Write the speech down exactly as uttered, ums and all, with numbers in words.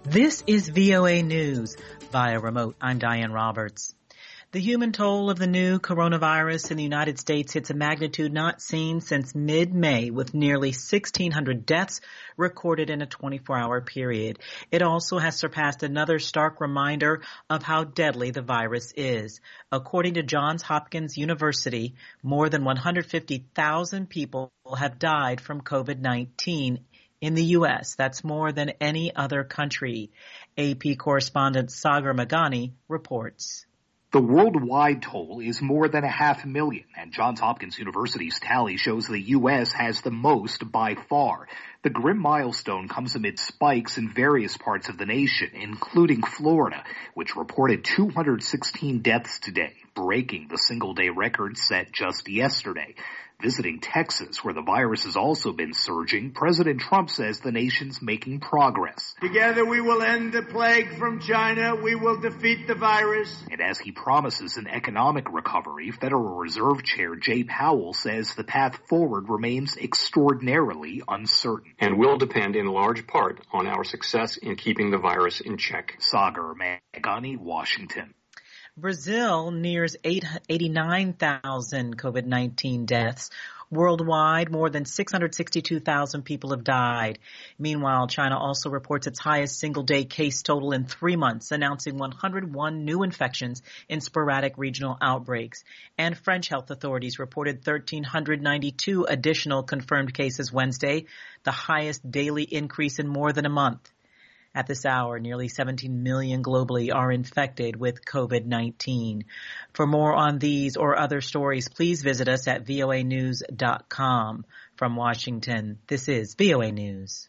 This is V O A News via remote. I'm Diane Roberts. The human toll of the new coronavirus in the United States hits a magnitude not seen since mid-May, with nearly sixteen hundred deaths recorded in a twenty-four hour period. It also has surpassed another stark reminder of how deadly the virus is. According to Johns Hopkins University, more than one hundred fifty thousand people have died from COVID nineteen in the U S. That's more than any other country. A P correspondent Sagar Meghani reports. The worldwide toll is more than a half million, and Johns Hopkins University's tally shows the U S has the most by far. The grim milestone comes amid spikes in various parts of the nation, including Florida, which reported two hundred sixteen deaths today, breaking the single-day record set just yesterday. Visiting Texas, where the virus has also been surging, President Trump says the nation's making progress. Together we will end the plague from China. We will defeat the virus. And as he promises an economic recovery, Federal Reserve Chair Jay Powell says the path forward remains extraordinarily uncertain. And will depend in large part on our success in keeping the virus in check. Sagar Meghani, Washington. Brazil nears eighty-nine thousand COVID nineteen deaths. Worldwide, more than six hundred sixty-two thousand people have died. Meanwhile, China also reports its highest single-day case total in three months, announcing one hundred one new infections in sporadic regional outbreaks. And French health authorities reported one thousand three hundred ninety-two additional confirmed cases Wednesday, the highest daily increase in more than a month. At this hour, nearly seventeen million globally are infected with COVID nineteen. For more on these or other stories, please visit us at V O A news dot com. From Washington, this is V O A News.